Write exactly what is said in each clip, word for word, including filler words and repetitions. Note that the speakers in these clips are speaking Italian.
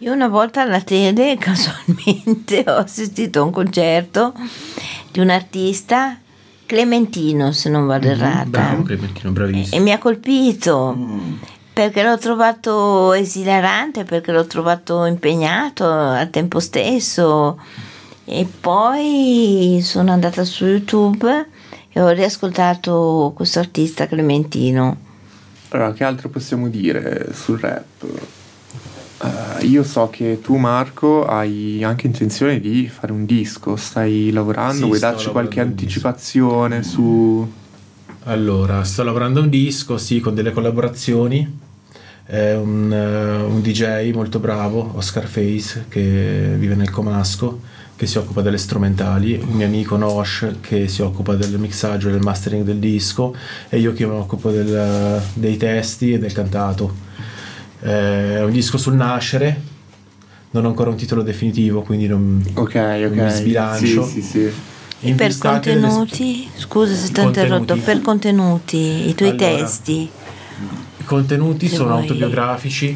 Io una volta alla tele casualmente ho assistito a un concerto di un artista, Clementino se non vado Mm-hmm, errata. bravo Clementino, bravissimo. E, e mi ha colpito Mm. perché l'ho trovato esilarante, perché l'ho trovato impegnato al tempo stesso. E poi sono andata su YouTube e ho riascoltato questo artista Clementino. Allora, che altro possiamo dire sul rap? Uh, io so che tu, Marco, hai anche intenzione di fare un disco, stai lavorando, Sì, vuoi sto darci qualche lavorando un disco. anticipazione su... Allora, sto lavorando a un disco, sì, con delle collaborazioni. È un, uh, un D J molto bravo, Oscar Face, che vive nel Comasco, che si occupa delle strumentali, un mio amico Nosh che si occupa del mixaggio e del mastering del disco, e io che mi occupo del, dei testi e del cantato. È un disco sul nascere, non ho ancora un titolo definitivo, quindi non, Ok, non ok. mi sbilancio. Sì, sì, sì. E per Invistate delle- contenuti, scusa se ti ho Contenuti. interrotto, per contenuti, i tuoi Allora, testi. I contenuti Se sono vuoi. autobiografici,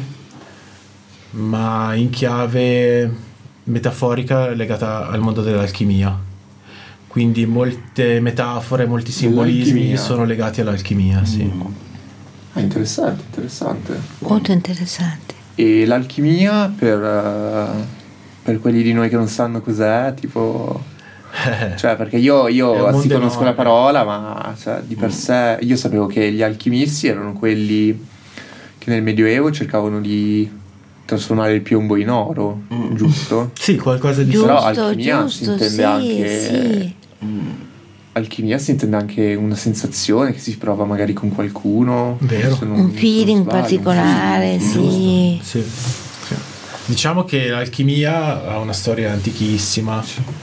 ma in chiave metaforica legata al mondo dell'alchimia. Quindi molte metafore, molti simbolismi Dell'alchimia. sono legati all'alchimia, sì. Mm. Ah, interessante, interessante. Molto interessante. E l'alchimia, per, eh, per quelli di noi che non sanno cos'è, tipo... Cioè, perché io, È io un mondo sì, conosco enorme. la parola, ma cioè, di per sé... Io sapevo che gli alchimisti erano quelli che nel Medioevo cercavano di trasformare il piombo in oro, giusto? Sì, qualcosa di... Giusto, Però alchimia si giusto, intende sì, anche- sì. Alchimia si intende anche una sensazione che si prova magari con qualcuno. Vero. se non- Un se feeling non sbaglio, particolare, un feeling, sì. Sì, sì. Diciamo che l'alchimia ha una storia antichissima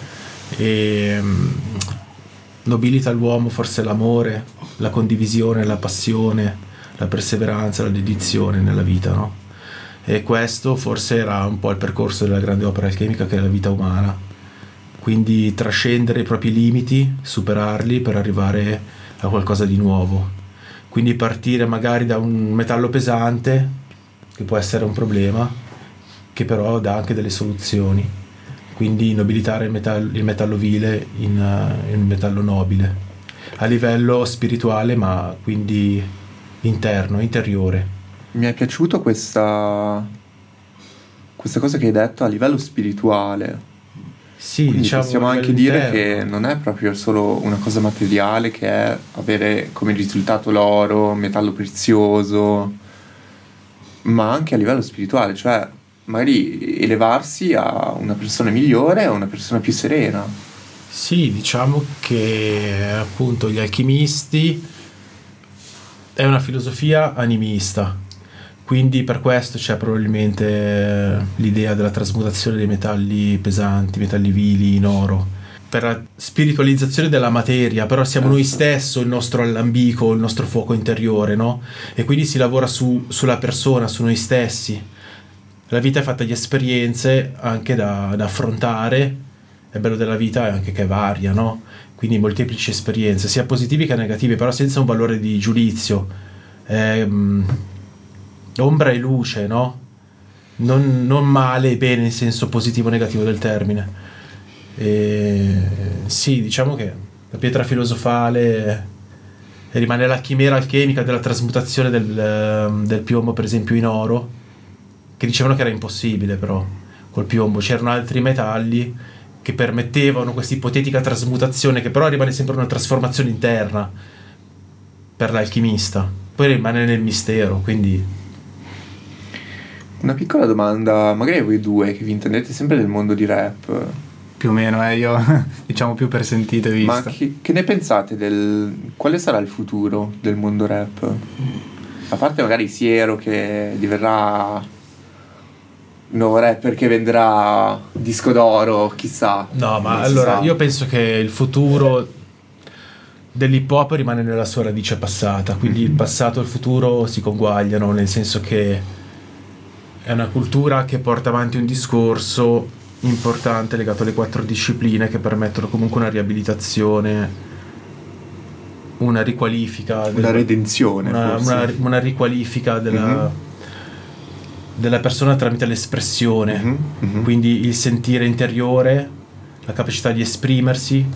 e mm, nobilita l'uomo forse l'amore, la condivisione, la passione, la perseveranza, la dedizione nella vita, no? E questo forse era un po' il percorso della grande opera alchemica che è la vita umana. Quindi trascendere i propri limiti, superarli per arrivare a qualcosa di nuovo. Quindi partire magari da un metallo pesante, che può essere un problema, che però dà anche delle soluzioni. Quindi nobilitare il metallo, il metallo vile in, uh, in un metallo nobile, a livello spirituale, ma quindi interno, interiore. Mi è piaciuto questa questa cosa che hai detto a livello spirituale. Sì, Quindi diciamo possiamo a anche livello dire interno. che non è proprio solo una cosa materiale, che è avere come risultato l'oro, metallo prezioso, ma anche a livello spirituale, cioè magari elevarsi a una persona migliore, a una persona più serena. Sì, diciamo che appunto gli alchimisti è una filosofia animista, quindi per questo c'è probabilmente l'idea della trasmutazione dei metalli pesanti, metalli vili in oro, per la spiritualizzazione della materia, però siamo noi stesso il nostro allambico, il nostro fuoco interiore, no? E quindi si lavora su, sulla persona, su noi stessi. La vita è fatta di esperienze anche da, da affrontare. Il bello della vita è anche che varia, no? Quindi molteplici esperienze, sia positive che negative, però senza un valore di giudizio. Ehm, ombra e luce, no? Non, non male e bene in senso positivo o negativo del termine. E, sì, diciamo che la pietra filosofale rimane la chimera alchemica della trasmutazione del, del piombo, per esempio, in oro, che dicevano che era impossibile, però col piombo c'erano altri metalli che permettevano questa ipotetica trasmutazione, che però rimane sempre una trasformazione interna per l'alchimista, poi rimane nel mistero. Quindi Una piccola domanda, magari a voi due che vi intendete sempre del mondo di rap, Più o meno, eh, io diciamo più per sentito e ma vista. che, che ne pensate del... quale sarà il futuro del mondo rap? A parte magari Siero che diverrà un nuovo rapper che venderà disco d'oro, chissà. no, ma non si allora sa. io penso che il futuro dell'hip hop rimane nella sua radice passata, quindi il passato e il futuro si conguagliano, nel senso che è una cultura che porta avanti un discorso importante legato alle quattro discipline che permettono comunque una riabilitazione, una riqualifica del- Una redenzione, una, forse. una, una riqualifica della, Mhm. della persona tramite l'espressione, Mhm, mhm. quindi il sentire interiore, la capacità di esprimersi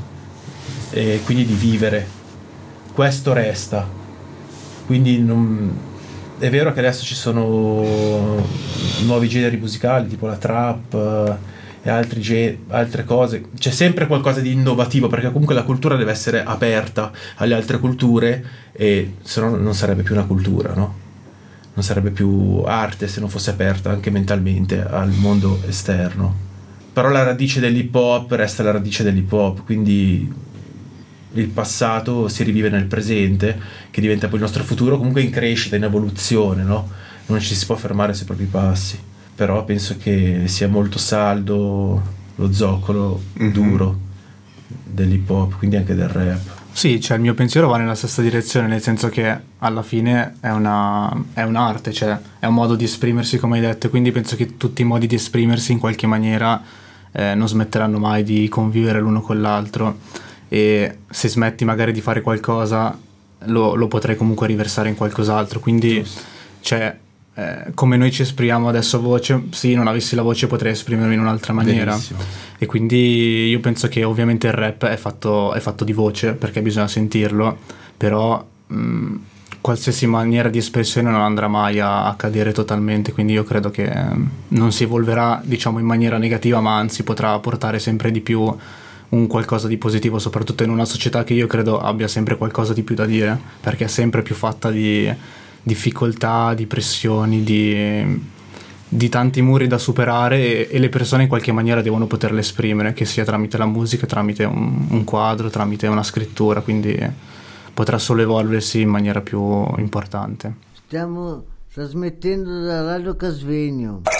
e quindi di vivere. Questo resta. Quindi non... è vero che adesso ci sono nuovi generi musicali tipo la trap eh, e altri ge- altre cose. C'è sempre qualcosa di innovativo, perché comunque la cultura deve essere aperta alle altre culture, e se no non sarebbe più una cultura, no? Non sarebbe più arte se non fosse aperta anche mentalmente al mondo esterno. Però la radice dell'hip hop resta la radice dell'hip hop, quindi il passato si rivive nel presente, che diventa poi il nostro futuro, comunque in crescita, in evoluzione, no? Non ci si può fermare sui propri passi. Però penso che sia molto saldo lo zoccolo Mhm. duro dell'hip hop, quindi anche del rap. Sì, cioè il mio pensiero va nella stessa direzione, nel senso che alla fine è una è un'arte, cioè è un modo di esprimersi, come hai detto, e quindi penso che tutti i modi di esprimersi in qualche maniera eh, non smetteranno mai di convivere l'uno con l'altro, e se smetti magari di fare qualcosa lo, lo potrai comunque riversare in qualcos'altro, quindi cioè eh, come noi ci esprimiamo adesso a voce, sì, non avessi la voce potrei esprimermi in un'altra maniera. Verissimo. E quindi io penso che ovviamente il rap è fatto, è fatto di voce, perché bisogna sentirlo, però mh, qualsiasi maniera di espressione non andrà mai a, a cadere totalmente, quindi io credo che mh, non si evolverà, diciamo, in maniera negativa, ma anzi potrà portare sempre di più un qualcosa di positivo, soprattutto in una società che io credo abbia sempre qualcosa di più da dire, perché è sempre più fatta di difficoltà, di pressioni, di... di tanti muri da superare, e, e le persone in qualche maniera devono poterle esprimere, che sia tramite la musica, tramite un, un quadro, tramite una scrittura, quindi potrà solo evolversi in maniera più importante. Stiamo trasmettendo da Radio Casvegno.